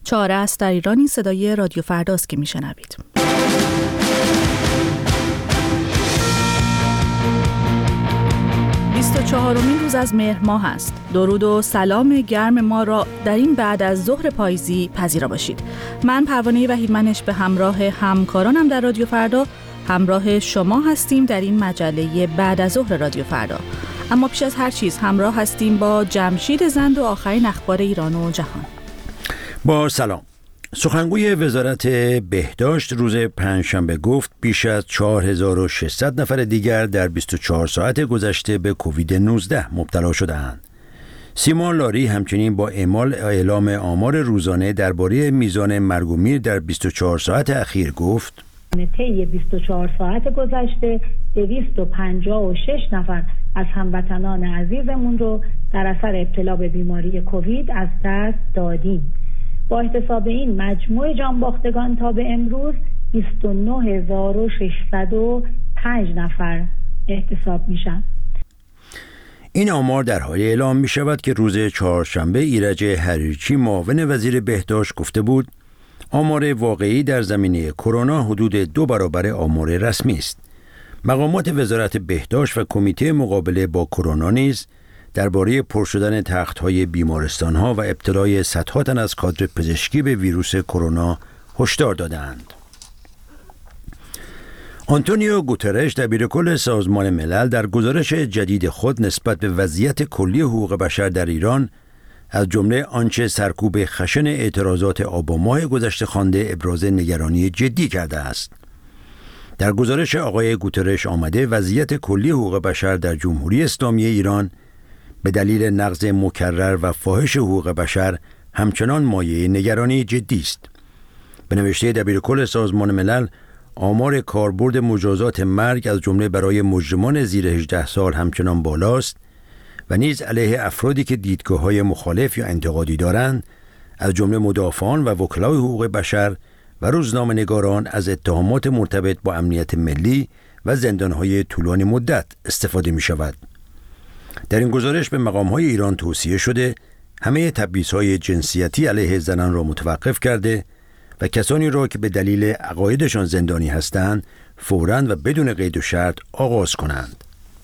چاره است در ایرانی صدای رادیو فرداست که میشنوید. چهارمین روز از مهر ماه است. درود و سلام گرم ما را در این بعد از ظهر پاییزی پذیرا باشید. من پروانه وحیدمنش به همراه همکارانم در رادیو فردا همراه شما هستیم در این مجله بعد از ظهر رادیو فردا. اما پیش از هر چیز همراه هستیم با جمشید زند و آخرین اخبار ایران و جهان. با سلام. سخنگوی وزارت بهداشت روز پنجشنبه گفت بیش از 4600 نفر دیگر در 24 ساعت گذشته به کووید 19 مبتلا شده‌اند. سیما لاری همچنین با اعلام آمار روزانه درباره میزان مرگ و میر در 24 ساعت اخیر گفت طی 24 ساعت گذشته 256 نفر از هموطنان عزیزمون رو در اثر ابتلا به بیماری کووید از دست دادیم. با احتساب این مجموع جانباختگان تا به امروز 29605 نفر احتساب میشن. این آمار در حالی اعلام می شود که روز چهارشنبه ایرج حریچی معاون وزیر بهداشت گفته بود آمار واقعی در زمینه کرونا حدود 2 برابر آمار رسمی است. مقامات وزارت بهداشت و کمیته مقابله با کرونا نیز درباره پر شدن تخت‌های بیمارستان‌ها و ابتلای صدها تن از کادر پزشکی به ویروس کرونا هشدار دادند. آنتونیو گوترش دبیرکل سازمان ملل در گزارش جدید خود نسبت به وضعیت کلی حقوق بشر در ایران از جمله آنچه سرکوب خشن اعتراضات آبان ماه گذشته خوانده ابراز نگرانی جدی کرده است. در گزارش آقای گوترش آمده وضعیت کلی حقوق بشر در جمهوری اسلامی ایران به دلیل نقض مکرر و فاحش حقوق بشر همچنان مایه نگرانی جدی است. به نوشته دبیرکل سازمان ملل آمار کاربرد مجازات مرگ از جمله برای مجرمان زیر 18 سال همچنان بالاست و نیز علیه افرادی که دیدگاه‌های مخالف یا انتقادی دارند از جمله مدافعان و وکلای حقوق بشر و روزنامه‌نگاران از اتهامات مرتبط با امنیت ملی و زندان‌های طولانی مدت استفاده می‌شود. در این گزارش به مقام‌های ایران توصیه شده همه تبعیض‌های جنسیتی علیه زنان را متوقف کرده و کسانی را که به دلیل عقایدشان زندانی هستند فوراً و بدون قید و شرط آغاز کنند.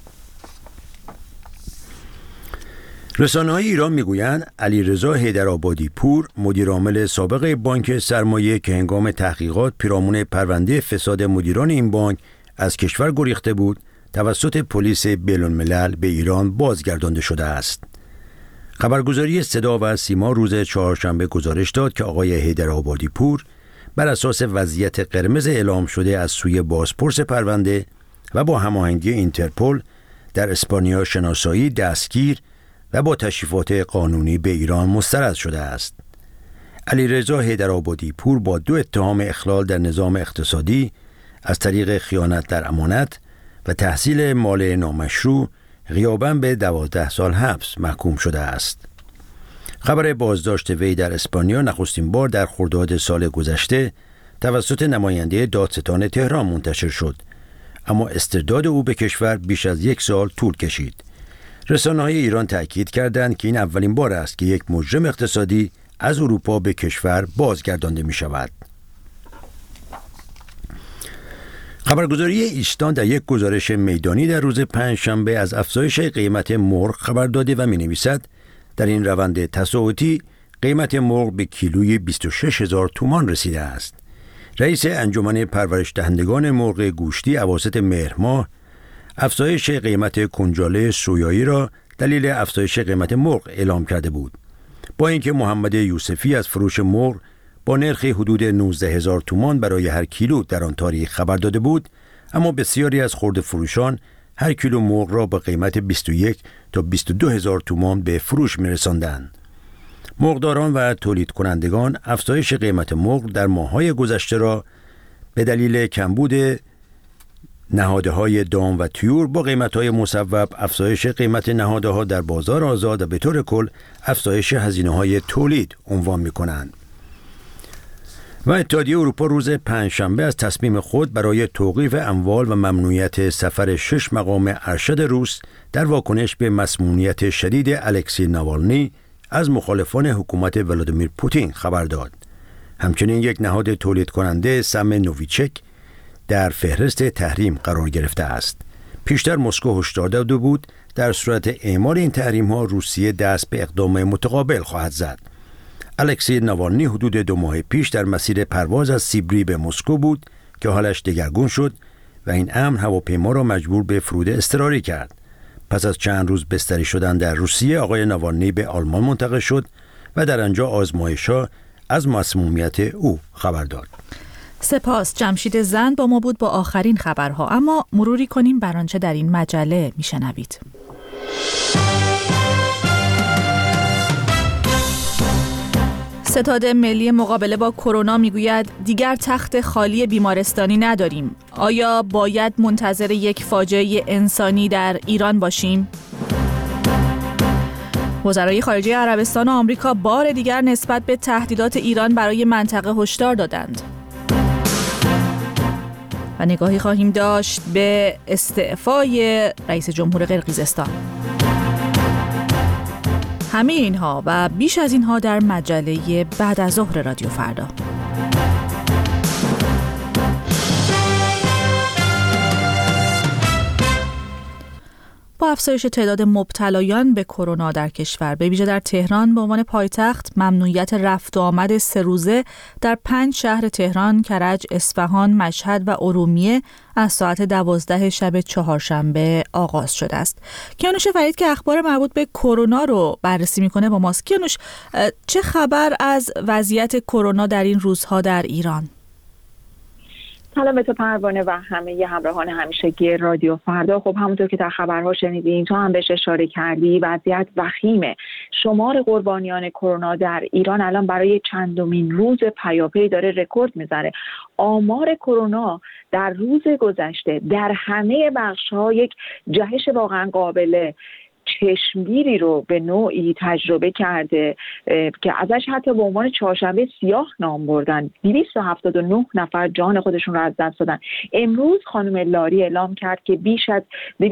رسانه‌های ایران میگویند علیرضا حیدرآبادی پور مدیرعامل سابق بانک سرمایه که هنگام تحقیقات پیرامون پرونده فساد مدیران این بانک از کشور گریخته بود توسط پلیس بین‌الملل به ایران بازگردانده شده است. خبرگزاری صدا و سیما روز چهارشنبه گزارش داد که آقای حیدرآبادی پور بر اساس وضعیت قرمز اعلام شده از سوی بازپرس پرونده و با هماهنگی اینترپل در اسپانیا شناسایی دستگیر و با تشریفات قانونی به ایران مسترد شده است. علیرضا حیدرآبادی پور با 2 اتهام اخلال در نظام اقتصادی از طریق خیانت در امانت و تحصیل مال نامشروع غیاباً به 12 سال حبس محکوم شده است. خبر بازداشت وی در اسپانیا نخستین بار در خرداد سال گذشته توسط نماینده دادستان تهران منتشر شد، اما استرداد او به کشور بیش از 1 سال طول کشید. رسانه‌های ایران تأکید کردند که این اولین بار است که یک مجرم اقتصادی از اروپا به کشور بازگردانده می شود. خبرگزاری ایستان در یک گزارش میدانی در روز پنجشنبه از افزایش قیمت مرغ خبر داده و می‌نویسد در این روند تصاعدی قیمت مرغ به کیلوی 26000 تومان رسیده است. رئیس انجمن پرورش دهندگان مرغ گوشتی اواسط مهر ماه افزایش قیمت کنجاله سویایی را دلیل افزایش قیمت مرغ اعلام کرده بود. با اینکه محمد یوسفی از فروش مرغ با نرخ حدود 19000 تومان برای هر کیلو در آن تاریخ خبر داده بود، اما بسیاری از خرده فروشان هر کیلو مرغ را با قیمت 21 تا 22000 تومان به فروش می‌رساندند. مرغداران و تولید کنندگان افزایش قیمت مرغ در ماه‌های گذشته را به دلیل کمبود نهادهای دام و طیور با قیمت‌های مصوب، افزایش قیمت نهادها در بازار آزاد و به طور کل افزایش هزینه‌های تولید عنوان می‌کنند. و اتحادیه اروپا روز پنجشنبه از تصمیم خود برای توقیف اموال و ممنوعیت سفر 6 مقام ارشد روس در واکنش به مسمومیت شدید الکسی ناوالنی از مخالفان حکومت ولادیمیر پوتین خبر داد. همچنین یک نهاد تولید کننده سم نوویچک در فهرست تحریم قرار گرفته است. پیشتر مسکو هشدار داده بود در صورت اعمال این تحریم‌ها روسیه دست به اقدام متقابل خواهد زد. الکسی ناوالنی حدود 2 ماه پیش در مسیر پرواز از سیبری به مسکو بود که حالش دگرگون شد و این امر هواپیما را مجبور به فرود اضطراری کرد. پس از چند روز بستری شدن در روسیه، آقای ناوالنی به آلمان منتقل شد و در آنجا آزمایش‌ها از مسمومیت او خبر داد. سپاس. جمشید زند با ما بود با آخرین خبرها، اما مروری کنیم بر آنچه در این مجله میشنوید. ستاد ملی مقابله با کرونا میگوید دیگر تخت خالی بیمارستانی نداریم. آیا باید منتظر یک فاجعه انسانی در ایران باشیم؟ وزرای خارجه عربستان و آمریکا بار دیگر نسبت به تهدیدات ایران برای منطقه هشدار دادند. و نگاهی خواهیم داشت به استعفای رئیس جمهور قرقیزستان. همه اینها و بیش از اینها در مجله بعد از ظهر رادیو فردا. با افزایش تعداد مبتلایان به کرونا در کشور، به ویژه در تهران به عنوان پایتخت، ممنوعیت رفت و آمد 3 روزه در 5 شهر تهران، کرج، اصفهان، مشهد و ارومیه از ساعت 12 شب چهارشنبه آغاز شده است. کیانوش فرید که اخبار مربوط به کرونا رو بررسی میکنه با ماست. کیانوش، چه خبر از وضعیت کرونا در این روزها در ایران؟ سلام به تو پروانه و همه همراهان همیشگی رادیو فردا. خب همونطور که در خبرها شنیدین، تو هم بهش اشاره کردی، وضعیت وخیمه. شمار قربانیان کرونا در ایران الان برای چندمین روز پیاپی داره رکورد میزنه. آمار کرونا در روز گذشته در همه بخش‌ها یک جهش واقعا قابل چشمگیری رو به نوعی تجربه کرده که ازش حتی به عنوان چهارشنبه سیاه نام بردن. 279 نفر جان خودشون رو از دست دادن. امروز خانم لاری اعلام کرد که بیش از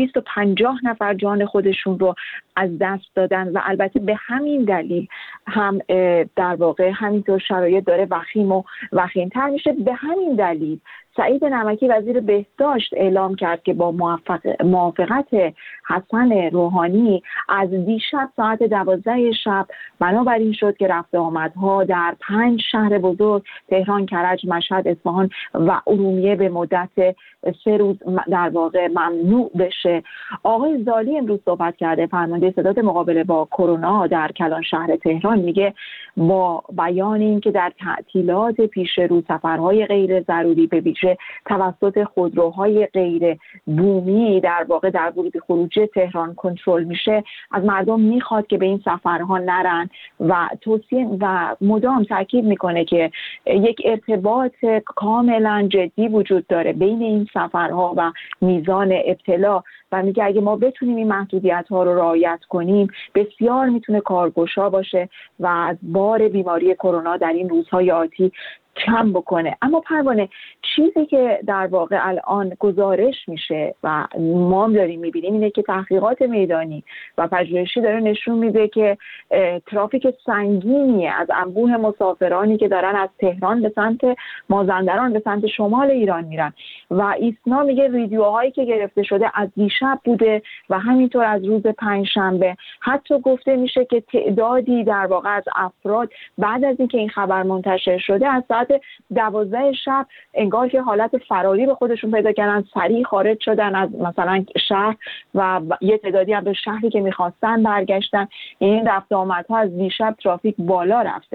250 نفر جان خودشون رو از دست دادن و البته به همین دلیل هم در واقع همینطور شرایط داره وخیم و وخیم‌تر میشه. به همین دلیل سعید نمکی وزیر بهداشت اعلام کرد که با موافقت حسن روحانی از دیشب ساعت 12 شب بنابراین شد که رفت آمدها در 5 شهر بزرگ تهران، کرج، مشهد، اصفهان و ارومیه به مدت 3 روز در واقع ممنوع بشه. آقای زالی امروز صحبت کرده، فرمانده ستاد مقابله با کرونا در کلان شهر تهران، میگه با بیان این که در تعطیلات پیش رو سفرهای غیر ضروری به ویژه توسط خودروهای غیر بومی در واقع در ورود خروج تهران کنترل میشه، از مردم میخواد که به این سفرها نرن و توصیه و مدام تاکید میکنه که یک ارتباط کاملا جدی وجود داره بین این سفرها و میزان ابتلا و میگه اگه ما بتونیم این محدودیت ها رو رعایت کنیم بسیار میتونه کارگشا باشه و از بار بیماری کرونا در این روزهای آتی کم بکنه. اما پروانه، چیزی که در واقع الان گزارش میشه و ما داریم میبینیم اینه که تحقیقات میدانی و پژوهشی داره نشون میده که ترافیک سنگینی از انبوه مسافرانی که دارن از تهران به سمت مازندران به سمت شمال ایران میرن و ایسنا میگه ویدیوهایی که گرفته شده از دیشب بوده و همینطور از روز پنجشنبه. حتی گفته میشه که تعدادی در واقع از افراد بعد از اینکه این خبر منتشر شده از ساعت 12 شب انگار که حالت فراری به خودشون پیدا کردن، سریع خارج شدن از مثلا شهر و یه تعدادی هم به شهری که میخواستن برگشتن. این رفت آمدها از دیشب ترافیک بالا رفته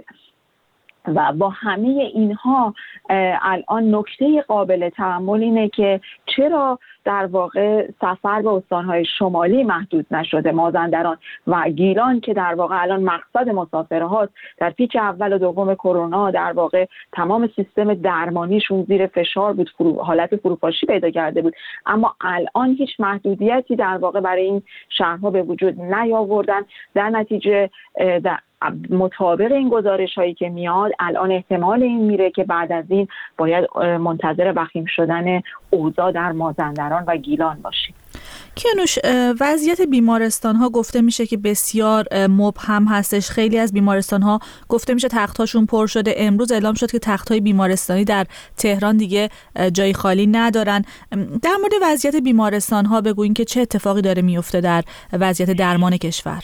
و با همه اینها الان نکته قابل تأمل اینه که چرا در واقع سفر به استانهای شمالی محدود نشده. مازندران و گیلان که در واقع الان مقصد مسافرهاست، در پیک اول و دوم کرونا در واقع تمام سیستم درمانیشون زیر فشار بود، حالت فروپاشی پیدا کرده بود، اما الان هیچ محدودیتی در واقع برای این شهرها به وجود نیاوردن. در نتیجه مطابق این گزارش هایی که میاد الان احتمال این میره که بعد از این باید منتظر وخیم شدن اوضاع در مازندران و گیلان باشیم. کیانوش، وضعیت بیمارستان ها گفته میشه که بسیار مبهم هستش. خیلی از بیمارستان ها گفته میشه تخت‌هاشون پر شده. امروز اعلام شد که تخت‌های بیمارستانی در تهران دیگه جای خالی ندارن. در مورد وضعیت بیمارستان ها بگوین که چه اتفاقی داره میفته در وضعیت درمان کشور.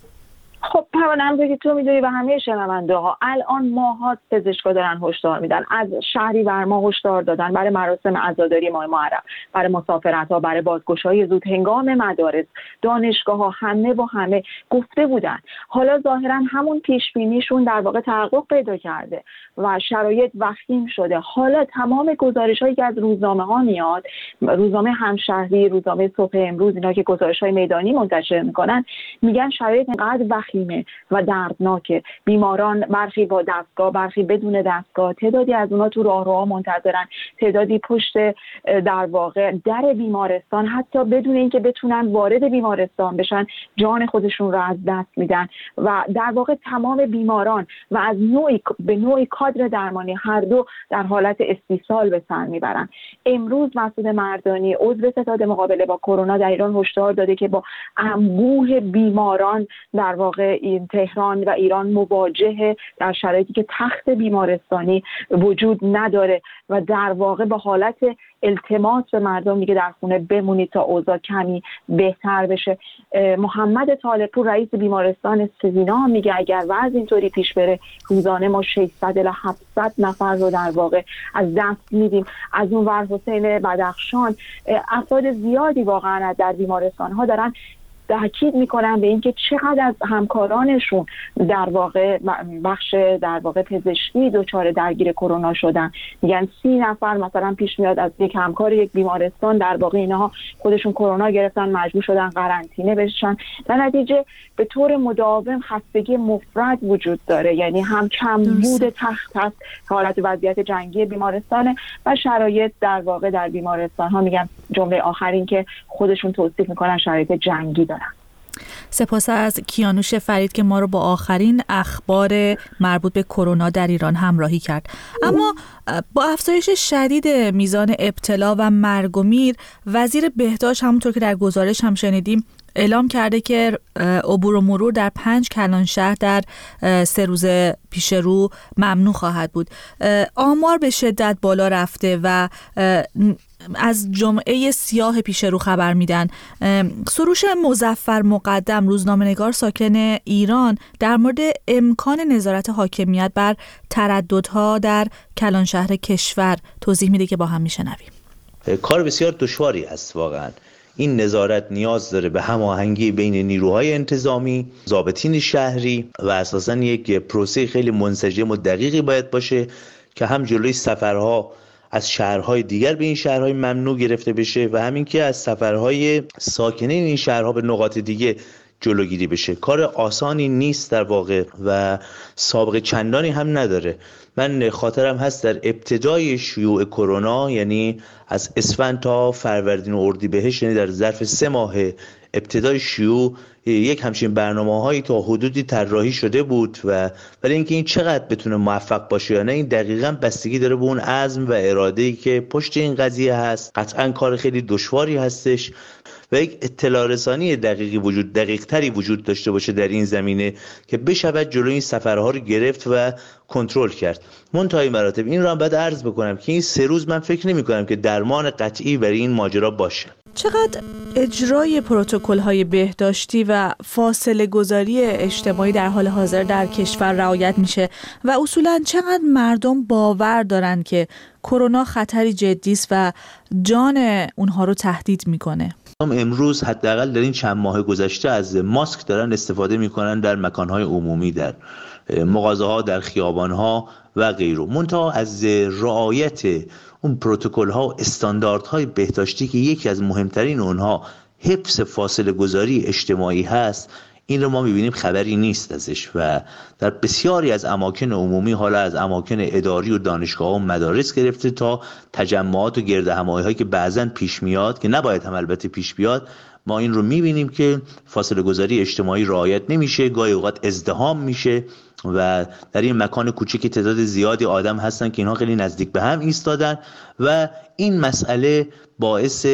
خب پروانه، همونطور که تو میدونی و همه شنونده ها، الان ماها پزشکا دارن هشدار میدن. از شهریور ماه هشدار دادن برای مراسم عزاداری ماه محرم، برای مسافرت ها، برای بازگشایی زود هنگام مدارس، دانشگاه ها، همه گفته بودن. حالا ظاهرا همون پیش بینیشون در واقع تحقق پیدا کرده و شرایط وخیم شده. حالا تمام گزارش هایی که از روزنامه ها میاد، روزنامه همشهری، روزنامه صبح امروز، اینا که گزارش های میدانی منتشر میکنن، میگن شرایط اینقدر وخیمه و دردناکه. بیماران برخی با دستگاه، برخی بدون دستگاه، تعدادی از اونا تو راهروها منتظرن، تعدادی پشت در واقع در بیمارستان، حتی بدون اینکه بتونن وارد بیمارستان بشن جان خودشون رو از دست میدن. و در واقع تمام بیماران و از نوعی کادر درمانی هر دو در حالت استیصال به سر میبرن. امروز مسعود مردانی، عضو ستاد مقابله با کرونا در ایران، هشدار داده که با انبوه بیماران در واقع این تهران و ایران مواجهه، در شرایطی که تخت بیمارستانی وجود نداره و در واقع با حالت التماس به مردم میگه در خونه بمونید تا اوضاع کمی بهتر بشه. محمد طالبپور رئیس بیمارستان سزینا میگه اگر وضع اینطوری پیش بره روزانه ما 600 الی 700 نفر رو در واقع از دست میدیم. از اون ور حسین بدخشان، افراد زیادی واقعا در بیمارستان ها دارن تاکید میکنن به اینکه چقدر از همکارانشون در واقع بخش در واقع پزشکی دچار درگیر کرونا شدن. میگن 30 نفر مثلا پیش میاد از یک همکار یک بیمارستان در واقع اینها خودشون کرونا گرفتن، مجبور شدن قرنطینه بشن. در نتیجه به طور مداوم خستگی مفرط وجود داره، یعنی هم کمبود تخت هست، حالت وضعیت جنگی بیمارستانه و شرایط در واقع در بیمارستان ها، میگن جمله آخرین که خودشون توصیف میکنن شرایط جنگی دارن. سپاس از کیانوش فرید که ما رو با آخرین اخبار مربوط به کرونا در ایران همراهی کرد. اما با افزایش شدید میزان ابتلا و مرگ و میر، وزیر بهداشت همونطور که در گزارش هم شنیدیم اعلام کرده که عبور و مرور در 5 کلانشهر در 3 روز پیش رو ممنوع خواهد بود. آمار به شدت بالا رفته و از جمعه سیاه پیش رو خبر میدن. سروش مظفر مقدم، روزنامه‌نگار ساکن ایران، در مورد امکان نظارت حاکمیت بر ترددها در کلانشهر کشور توضیح میده که با هم میشنویم. کار بسیار دشواری است واقعا. این نظارت نیاز داره به هماهنگی بین نیروهای انتظامی، ضابطین شهری و اساساً یک پروسه خیلی منسجم و دقیقی باید باشه که هم جلوی سفرها از شهرهای دیگر به این شهرهای ممنوع گرفته بشه و همین که از سفرهای ساکنین این شهرها به نقاط دیگه جلوگیری بشه. کار آسانی نیست در واقع و سابقه چندانی هم نداره. من خاطرم هست در ابتدای شیوع کرونا، یعنی از اسفند تا فروردین و اردیبهشت، یعنی در ظرف 3 ماه ابتدای شیوع، یک همچین برنامه‌هایی تا حدودی طراحی شده بود ولی اینکه این چقدر بتونه موفق باشه یا نه، این دقیقاً بستگی داره به اون عزم و اراده‌ای که پشت این قضیه هست. قطعاً کار خیلی دشواری هستش و یک اطلاع رسانی دقیق‌تری وجود داشته باشه در این زمینه که بشود جلوی این سفرها رو گرفت و کنترل کرد. منتهای مراتب این رو هم باید عرض بکنم که این 3 روز من فکر نمی‌کنم که درمان قطعی برای این ماجرا باشه. چقدر اجرای پروتکل‌های بهداشتی و فاصله گذاری اجتماعی در حال حاضر در کشور رعایت میشه و اصولاً چقدر مردم باور دارن که کرونا خطری جدی است و جان اونها رو تهدید میکنه؟ امروز حداقل در این چند ماه گذشته از ماسک دارن استفاده میکنن در مکانهای عمومی، در مغازه‌ها، در خیابان‌ها و غیره. منتها از رعایت اون پروتکل‌ها و استانداردهای بهداشتی که یکی از مهمترین اونها حفظ فاصله گذاری اجتماعی هست، این رو ما می‌بینیم خبری نیست ازش و در بسیاری از اماکن عمومی، حالا از اماکن اداری و دانشگاه‌ها و مدارس گرفته تا تجمعات و گردهمایی‌هایی که بعضاً پیش میاد که نباید هم البته پیش بیاد، ما این رو میبینیم که فاصله گذاری اجتماعی رعایت نمیشه، گاهی اوقات ازدحام میشه و در این مکان کوچیکی تعداد زیادی آدم هستن که اینها خیلی نزدیک به هم ایستادن و این مسئله باعث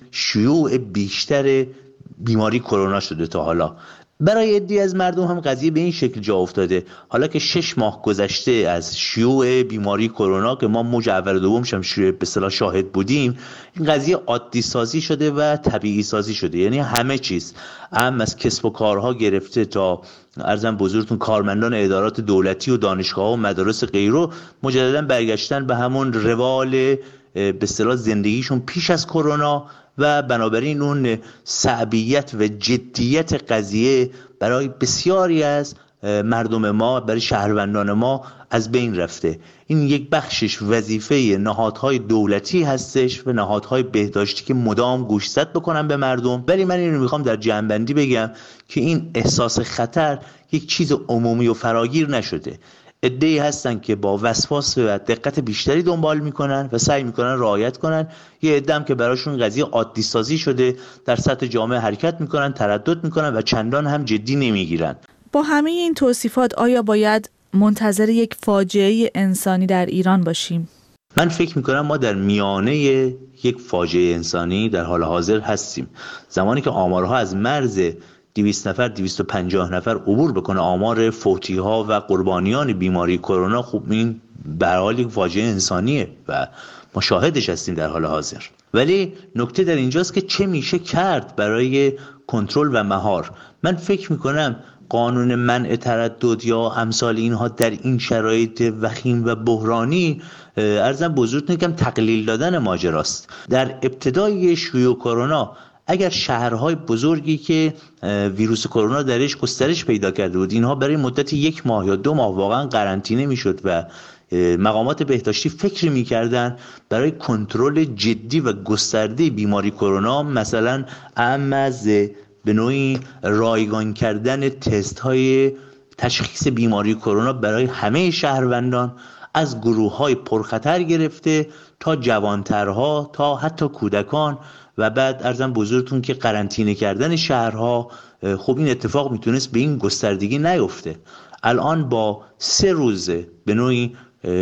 شیوع بیشتر بیماری کرونا شده. تا حالا برای عده‌ای از مردم هم قضیه به این شکل جا افتاده، حالا که 6 ماه گذشته از شیوع بیماری کرونا که ما موج اول و دومش هم به اصطلاح شاهد بودیم، این قضیه عادی سازی شده و طبیعی سازی شده. یعنی همه چیز، از کسب و کارها گرفته تا عرضم بزرگتون کارمندان ادارات دولتی و دانشگاه و مدارس غیره مجددا برگشتن به همون روال به اصطلاح زندگیشون پیش از کرونا و بنابراین اون صعبیت و جدیت قضیه برای بسیاری از مردم ما، برای شهروندان ما از بین رفته. این یک بخشش وظیفه نهادهای دولتی هستش و نهادهای بهداشتی که مدام گوشزد بکنن به مردم، ولی من اینو میخوام در جمع‌بندی بگم که این احساس خطر یک چیز عمومی و فراگیر نشده. عده‌ای هستن که با وسواس و دقت بیشتری دنبال میکنن و سعی میکنن رعایت کنن، یه عده هم که براشون قضیه عادی سازی شده در سطح جامعه حرکت میکنن، تردد میکنن و چندان هم جدی نمیگیرن. با همه این توصیفات آیا باید منتظر یک فاجعه انسانی در ایران باشیم؟ من فکر میکنم ما در میانه یک فاجعه انسانی در حال حاضر هستیم. زمانی که آمارها از مرز 200 نفر 250 نفر عبور بکنه، آمار فوتی ها و قربانیان بیماری کرونا، خب این به هر حال یک فاجعه انسانیه و ما شاهدش هستیم در حال حاضر. ولی نکته در اینجاست که چه میشه کرد برای کنترل و مهار. من فکر میکنم قانون منع تردد یا امثال اینها در این شرایط وخیم و بحرانی عرضم بزرگتون یکم تقلیل دادن ماجراست. در ابتدای شیوع کرونا اگر شهرهای بزرگی که ویروس کرونا درش گسترش پیدا کرده بود، اینها برای مدت 1 ماه یا 2 ماه واقعا قرنطینه میشد و مقامات بهداشتی فکر میکردن برای کنترل جدی و گسترده بیماری کرونا، مثلا اهم از به نوعی رایگان کردن تست های تشخیص بیماری کرونا برای همه شهروندان، از گروه های پرخطر گرفته تا جوانترها تا حتی کودکان، و بعد عرضم بزرگتون که قرنطینه کردن شهرها، خب این اتفاق میتونست به این گستردگی نیفته. الان با 3 روز به نوعی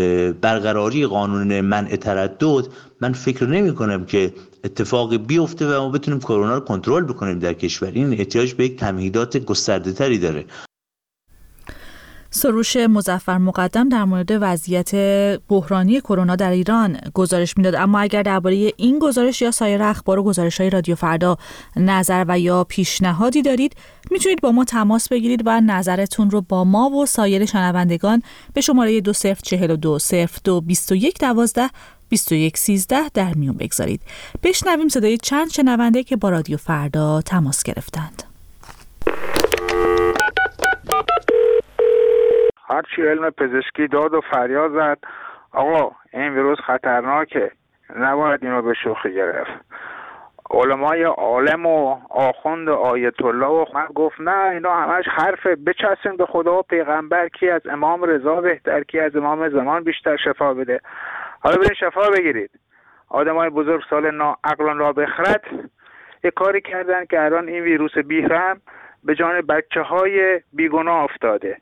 برقراری قانون منع تردد، من فکر نمی کنم که اتفاقی بیفته و ما بتونیم کرونا رو کنترل بکنیم در کشور. این احتیاج به یک تمهیدات گسترده تری داره. سروش مظفر مقدم در مورد وضعیت بحرانی کرونا در ایران گزارش میداد. اما اگر درباره این گزارش یا سایر اخبار و گزارش‌های رادیو فردا نظر و یا پیشنهادی دارید، میتونید با ما تماس بگیرید و نظرتون رو با ما و سایر شنوندگان به شماره 2042 02 21 12 21 13 در میون بگذارید. بشنویم صدای چند شنونده که با رادیو فردا تماس گرفتند. هرچی علم پزشکی داد و فریاد زد آقا این ویروس خطرناکه، نباید اینو به شوخی گرفت. علمای عالم و آخوند و آیت الله و من گفت نه اینا همش حرفه، بچسبیم به خدا و پیغمبر، کی از امام رضا بهتر، کی از امام زمان بیشتر شفا بده. حالا برین شفا بگیرید. آدمای بزرگ سال عقلان را بخرد یه کاری کردن که الان این ویروس بیرحم به جان بچه‌های بیگناه افتاده.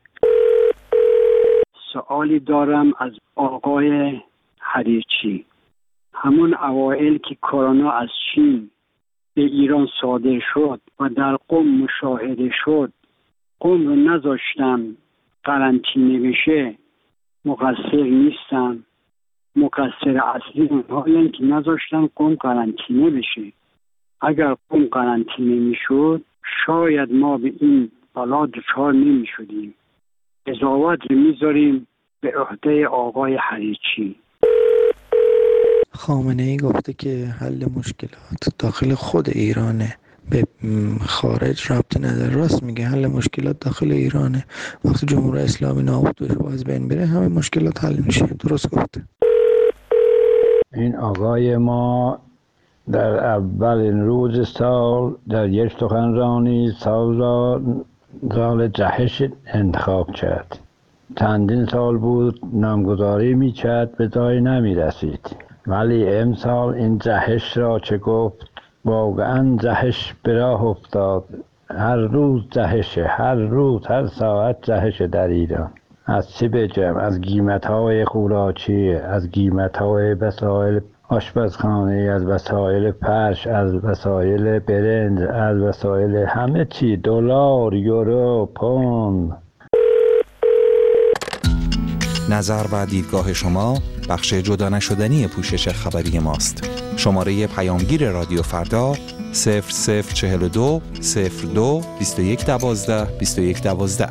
سوالی دارم از آقای حریچی. همون اوایل که کرونا از چین به ایران صادر شد و در قم مشاهده شد، قم رو نذاشتن قرنطینه بشه، مقصر نیستن. مقصر اصلی اونهایی که نذاشتن قم قرنطینه بشه. اگر قم قرنطینه میشد شاید ما به این بلا دچار نمیشدیم. قضاوت رو میذاریم به عهده آقای حریچی. خامنه‌ای گفته که حل مشکلات داخل خود ایرانه، به خارج ربط نداره. راست میگه، حل مشکلات داخل ایرانه. وقتی جمهوری اسلامی نابود بشه و از بین بره همه مشکلات حل میشه. درست گفته. این آقای ما در اولین روز سال در یک سخنرانی سال جهش انتخاب کرد. چندین سال بود نامگذاری میکرد، به جایی نمیرسید. ولی امسال این جهش را چه گفت واقعا جهش به راه افتاد. هر روز جهشه، هر روز، هر ساعت جهشه در ایران. از چی بگم؟ از قیمت‌های خوراکی، از قیمت‌های وسایل آشپزخانه، از وسایل فرش، از وسایل برنج، از وسایل همه چی، دلار، یورو، پوند. نظر و دیدگاه شما بخش جدا نشدنی پوشش خبری ماست. شماره پیامگیر رادیو فردا 0042 02 21 12 21 12.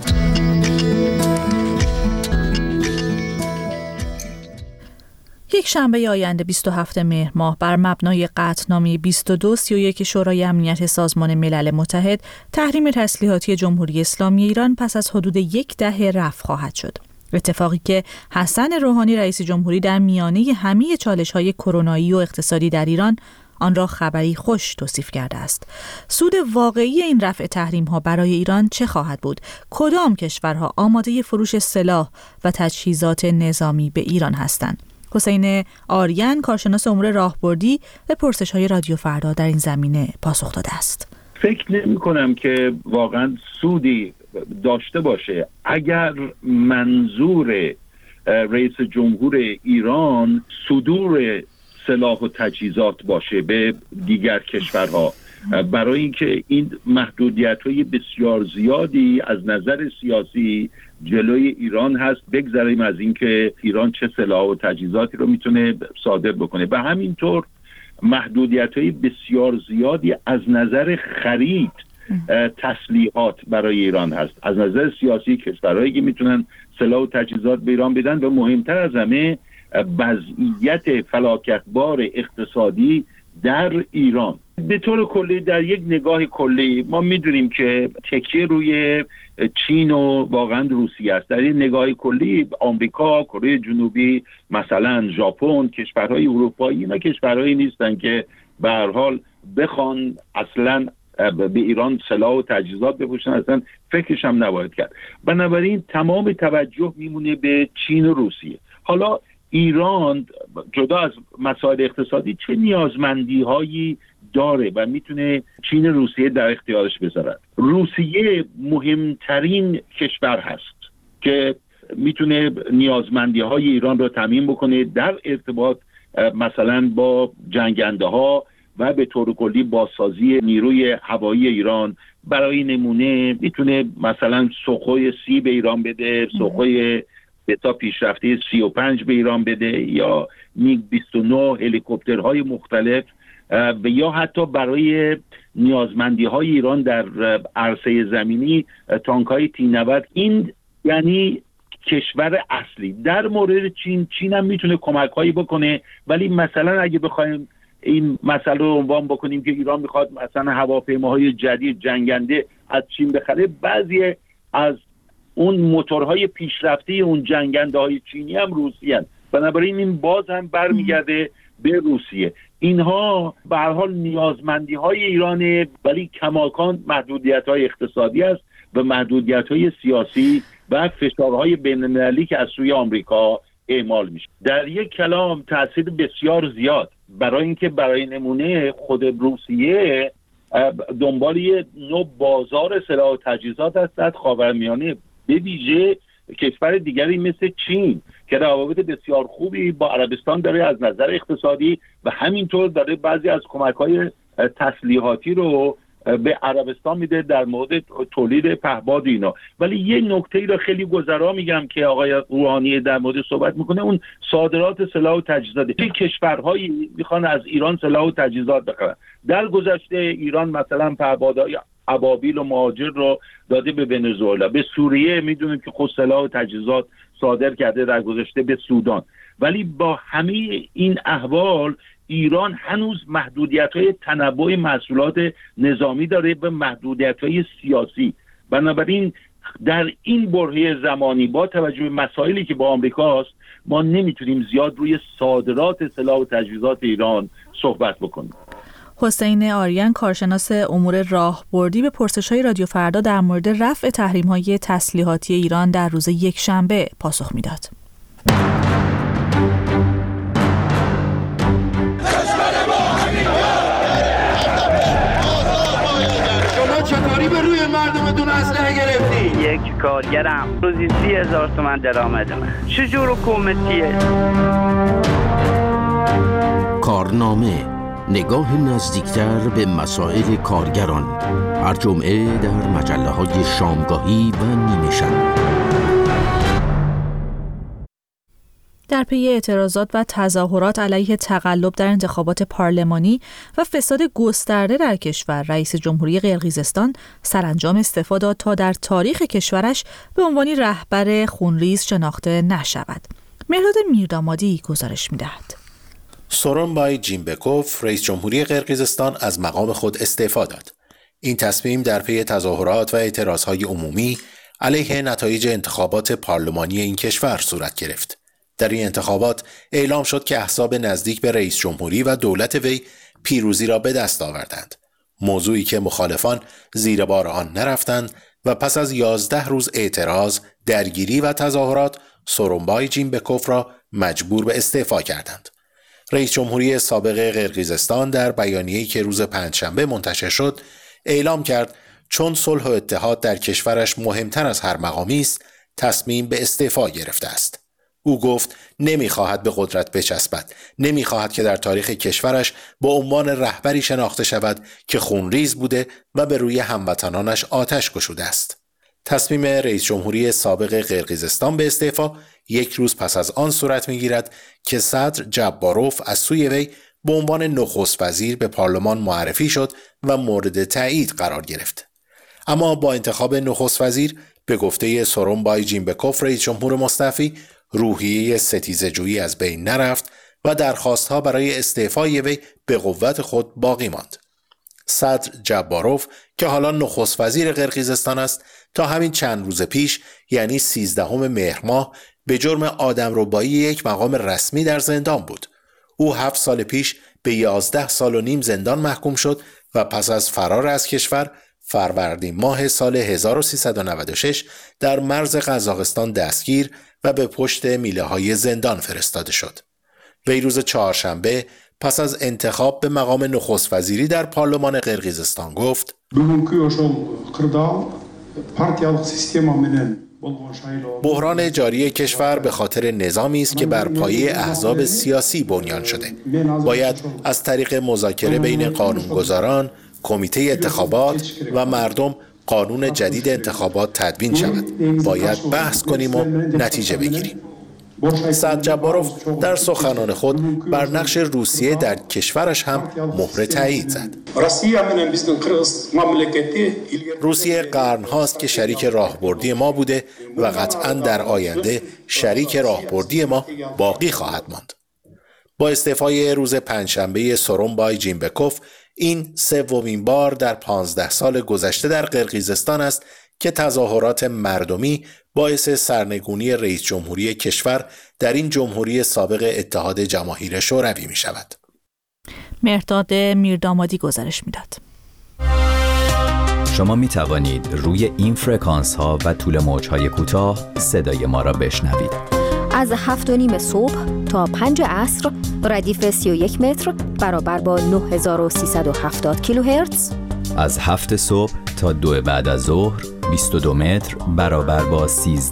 یک شنبه آینده 27 مهر ماه بر مبنای قطعنامه 2231 شورای امنیت سازمان ملل متحد تحریم تسلیحاتی جمهوری اسلامی ایران پس از حدود 10 دهه رفع خواهد شد. اتفاقی که حسن روحانی رئیس جمهوری در میانه همه چالش‌های کرونایی و اقتصادی در ایران آن را خبری خوش توصیف کرده است. سود واقعی این رفع تحریم‌ها برای ایران چه خواهد بود؟ کدام کشورها آماده فروش سلاح و تجهیزات نظامی به ایران هستند؟ حسین آریان کارشناس امور راهبردی به پرسش‌های رادیو فردا در این زمینه پاسخ داده است. فکر نمی‌کنم که واقعا سودی داشته باشه اگر منظور رئیس جمهور ایران صدور سلاح و تجهیزات باشه به دیگر کشورها، برای اینکه این محدودیت‌های بسیار زیادی از نظر سیاسی جلوی ایران هست، بگذاریم از اینکه ایران چه سلاح و تجهیزاتی رو میتونه صادر بکنه. و همینطور محدودیت‌های بسیار زیادی از نظر خرید تسلیحات برای ایران هست. از نظر سیاسی کشورهایی که میتونن سلاح و تجهیزات به ایران بدن و مهمتر از همه وضعیت فلاکتبار اقتصادی در ایران. به طور کلی در یک نگاه کلی ما میدونیم که تکیه روی چین و واقعا روسیه است. در یک نگاه کلی آمریکا، کره جنوبی، مثلا ژاپن، کشورهای اروپایی، اینا کشورهایی نیستن که به هر حال بخوان اصلا به ایران سلاح و تجهیزات بپوشن، اصلا فکرش هم نباید کرد. بنابراین تمام توجه میمونه به چین و روسیه. حالا ایران جدا از مسائل اقتصادی چه نیازمندی هایی داره و میتونه چین و روسیه در اختیارش بذاره؟ روسیه مهمترین کشور هست که میتونه نیازمندی های ایران رو تامین بکنه در ارتباط مثلا با جنگنده ها و به طور کلی بازسازی نیروی هوایی ایران. برای نمونه میتونه مثلا سوخوی 30 به ایران بده، سوخوی بتا پیشرفته 35 به ایران بده، یا میگ 29 هلیکوپترهای مختلف، و یا حتی برای نیازمندی های ایران در عرصه زمینی تانک های T-90. این یعنی کشور اصلی. در مورد چین هم میتونه کمک هایی بکنه، ولی مثلا اگه بخوایم این مسئله رو عنوان بکنیم که ایران میخواد مثلا هواپیماهای جدید جنگنده از چین بخره، بعضی از اون موتورهای پیشرفته اون جنگنده های چینی هم روسی هستند. بنابراین این باز هم برمیگرده به روسیه. اینها به هر حال نیازمندی های ایرانه، ولی کماکان محدودیت های اقتصادی است و محدودیت های سیاسی و فشارهای بین المللی که از سوی آمریکا اعمال میشه. در یک کلام تاثیر بسیار زیاد، برای اینکه برای نمونه خود روسیه دنبال یه نوع بازار سلاح و تجهیزات است در خاورمیانه، به ویژه کشور دیگری مثل چین که روابط بسیار خوبی با عربستان داره از نظر اقتصادی و همینطور داره بعضی از کمک‌های تسلیحاتی رو به عربستان میده در مورد تولید پهپاد اینا. ولی یه نکته‌ای رو خیلی گذرا میگم که آقای روحانی در مورد صحبت میکنه، اون صادرات سلاح و تجهیزات. چه کشورهایی میخوان از ایران سلاح و تجهیزات بخرن؟ در گذشته ایران مثلا پهپادهای ابابیل و مهاجر رو داده به ونزوئلا، به سوریه میدونیم که خود سلاح و تجهیزات صادر کرده در گذشته به سودان. ولی با همه این احوال ایران هنوز محدودیت‌های تنوع محصولات نظامی داره و محدودیت‌های سیاسی. بنابراین در این برهه زمانی با توجه به مسائلی که با آمریکاست، ما نمیتونیم زیاد روی صادرات سلاح و تجهیزات ایران صحبت بکنیم. حسین آریان کارشناس امور راهبردی به پرسش‌های رادیو فردا در مورد رفع تحریم‌های تسلیحاتی ایران در روز یکشنبه پاسخ میداد. مردمتون اسلحه گرفتی؟ یک کارگرم روزی 30,000 تومان درآمد من. چجور حکومتیه؟ کارنامه، نگاه نزدیکتر به مسائل کارگران، هر جمعه در مجله‌های شامگاهی و نیمه شب. در پی اعتراضات و تظاهرات علیه تقلب در انتخابات پارلمانی و فساد گسترده در کشور، رئیس جمهوری قرقیزستان سرانجام استعفا داد تا در تاریخ کشورش به عنوان رهبر خونریز شناخته نشود. مهراد میردامادی گزارش می‌دهد. سورونبای جینبکوف رئیس جمهوری قرقیزستان از مقام خود استعفا داد. این تصمیم در پی تظاهرات و اعتراضهای عمومی علیه نتایج انتخابات پارلمانی این کشور صورت گرفت. در این انتخابات اعلام شد که احزاب نزدیک به رئیس جمهوری و دولت وی پیروزی را به دست آوردند. موضوعی که مخالفان زیر بار آن نرفتند و پس از 11 روز اعتراض، درگیری و تظاهرات سورونبای جینبکوف را مجبور به استعفا کردند. رئیس جمهوری سابق قرقیزستان در بیانیه‌ای که روز پنجشنبه منتشر شد اعلام کرد چون صلح و اتحاد در کشورش مهمتر از هر مقامی است، تصمیم به استعفا گرفته است. او گفت نمیخواهد به قدرت بچسبد، نمیخواهد که در تاریخ کشورش با عنوان رهبری شناخته شود که خونریز بوده و به روی هموطنانش آتش گشوده است. تصمیم رئیس جمهوری سابق قرقیزستان به استعفا یک روز پس از آن صورت میگیرد که صدر جباروف از سوی وی به عنوان نخست وزیر به پارلمان معرفی شد و مورد تایید قرار گرفت. اما با انتخاب نخست وزیر به گفته سورونبای جینبکوف رئیس جمهور مستعفی روحیه ستیزه‌جویی از بین نرفت و درخواست‌ها برای استعفای وی به قوت خود باقی ماند. صدر جباروف که حالا نخست وزیر قرقیزستان است، تا همین چند روز پیش یعنی 13 مهر ماه به جرم آدمربایی یک مقام رسمی در زندان بود. او 7 سال پیش به 11 سال و نیم زندان محکوم شد و پس از فرار از کشور فروردین ماه سال 1396 در مرز قزاقستان دستگیر و به پشت میله‌های زندان فرستاده شد. وی روز چهارشنبه پس از انتخاب به مقام نخست وزیری در پارلمان قرقیزستان گفت بحران جاری کشور به خاطر نظامی است که بر پایه احزاب سیاسی بنیان شده. باید از طریق مذاکره بین قانونگذاران، کمیته انتخابات و مردم قانون جدید انتخابات تدوین شود. باید بحث کنیم و نتیجه بگیریم. صدر جباروف در سخنان خود بر نقش روسیه در کشورش هم مهر تایید زد. روسیه قرن‌هاست که شریک راهبردی ما بوده و قطعاً در آینده شریک راهبردی ما باقی خواهد ماند. با استعفای روز پنجشنبه سورونبای جینبکوف این سومین بار در 15 سال گذشته در قرقیزستان است که تظاهرات مردمی باعث سرنگونی رئیس جمهوری کشور در این جمهوری سابق اتحاد جماهیر شوروی می شود. مهرداد میردامادی گزارش میداد. شما می توانید روی این فرکانس ها و طول موج های کوتاه صدای ما را بشنوید. از 7:30 صبح تا 5 عصر ردیف 31 متر برابر با 9370 کیلوهرتز. از 7 صبح تا 2 بعد از ظهر 22 متر برابر با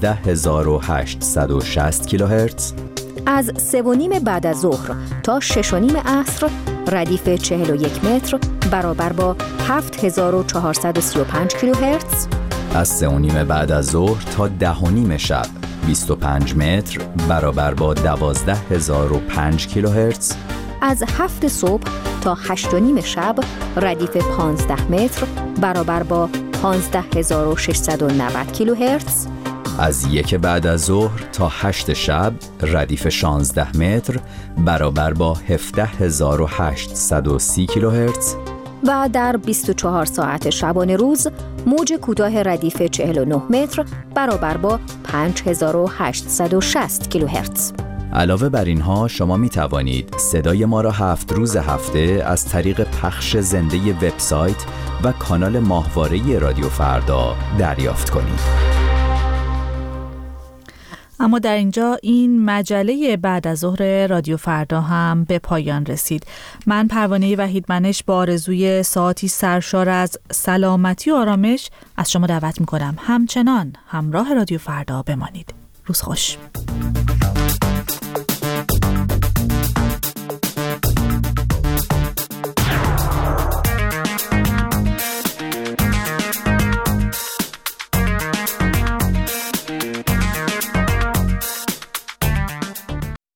13860 کیلوهرتز. از 3:30 بعد از ظهر تا 6:30 عصر ردیف 41 متر برابر با 7435 کیلوهرتز. از 3:30 بعد از ظهر تا 10:30 شب 25 متر برابر با 12005 کیلوهرتز. از 7 صبح تا 8:30 شب ردیف 15 متر برابر با 15690 کیلوهرتز. از 1 بعد از ظهر تا 8 شب ردیف 16 متر برابر با 17830 کیلوهرتز. و در 24 ساعت شبانه روز موج کوتاه ردیف 49 متر برابر با 5860 کیلوهرتز. علاوه بر اینها شما می توانید صدای ما را 7 روز هفته از طریق پخش زنده وبسایت و کانال ماهواره رادیو فردا دریافت کنید. اما در اینجا این مجله بعد از ظهر رادیو فردا هم به پایان رسید. من پروانه وحیدمنش با آرزوی ساعتی سرشار از سلامتی و آرامش از شما دعوت میکنم همچنان همراه رادیو فردا بمانید. روز خوش.